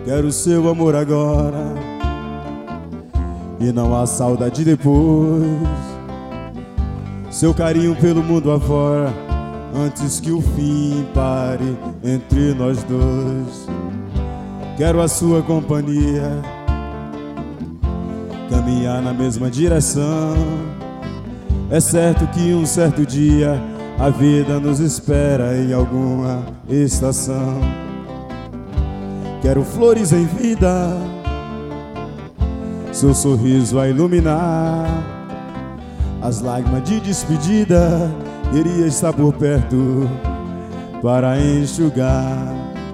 Quero seu amor agora e não há saudade depois. Seu carinho pelo mundo afora, antes que o fim pare entre nós dois. Quero a sua companhia, caminhar na mesma direção. É certo que um certo dia a vida nos espera em alguma estação. Quero flores em vida, seu sorriso a iluminar. As lágrimas de despedida, queria estar por perto para enxugar.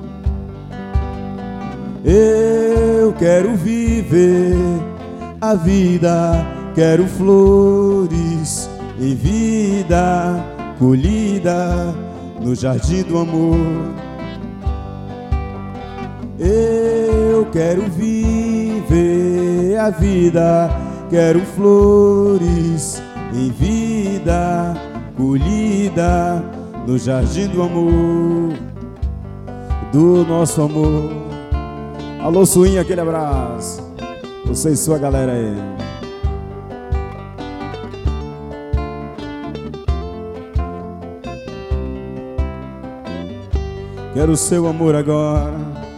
Eu quero viver a vida, quero flores em vida, colhida no jardim do amor. Eu quero viver a vida, quero flores em vida, colhida no jardim do amor, do nosso amor. Alô, Suinha, aquele abraço. Você e sua galera aí. Quero o seu amor agora,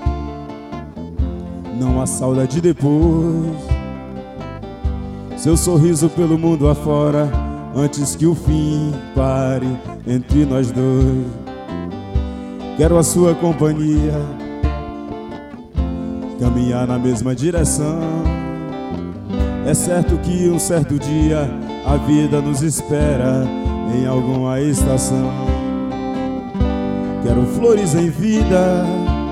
não há saudade depois. Seu sorriso pelo mundo afora, antes que o fim pare entre nós dois. Quero a sua companhia, caminhar na mesma direção. É certo que um certo dia a vida nos espera em alguma estação. Quero flores em vida,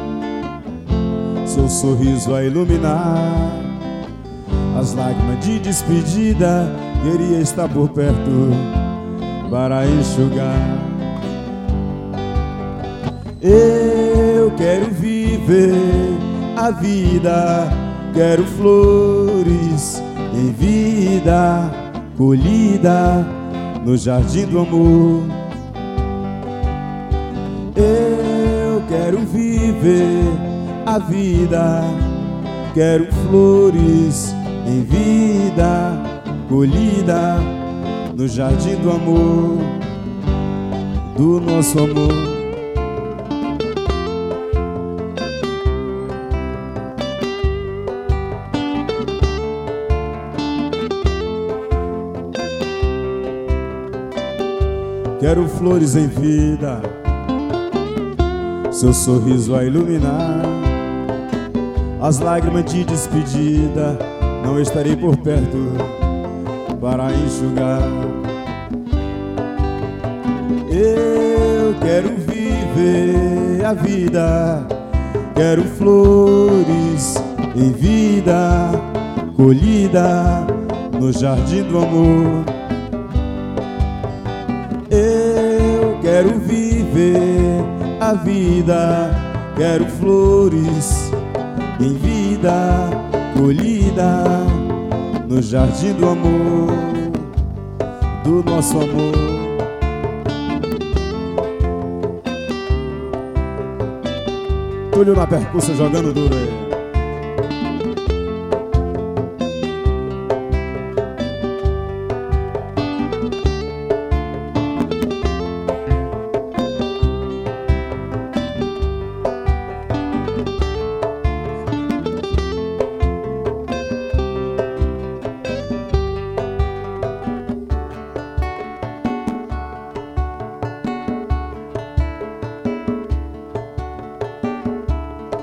seu sorriso a iluminar. As lágrimas de despedida, queria estar por perto para enxugar. Eu quero viver a vida, quero flores em vida, colhida no jardim do amor. Eu quero viver a vida, quero flores em vida, colhida no jardim do amor, do nosso amor. Quero flores em vida, seu sorriso a iluminar. As lágrimas de despedida, não estarei por perto para enxugar. Eu quero viver a vida, quero flores em vida, colhida no jardim do amor. Eu quero viver a vida, quero flores em vida, colhida no jardim do amor, do nosso amor. Túlio na percussão jogando duro aí.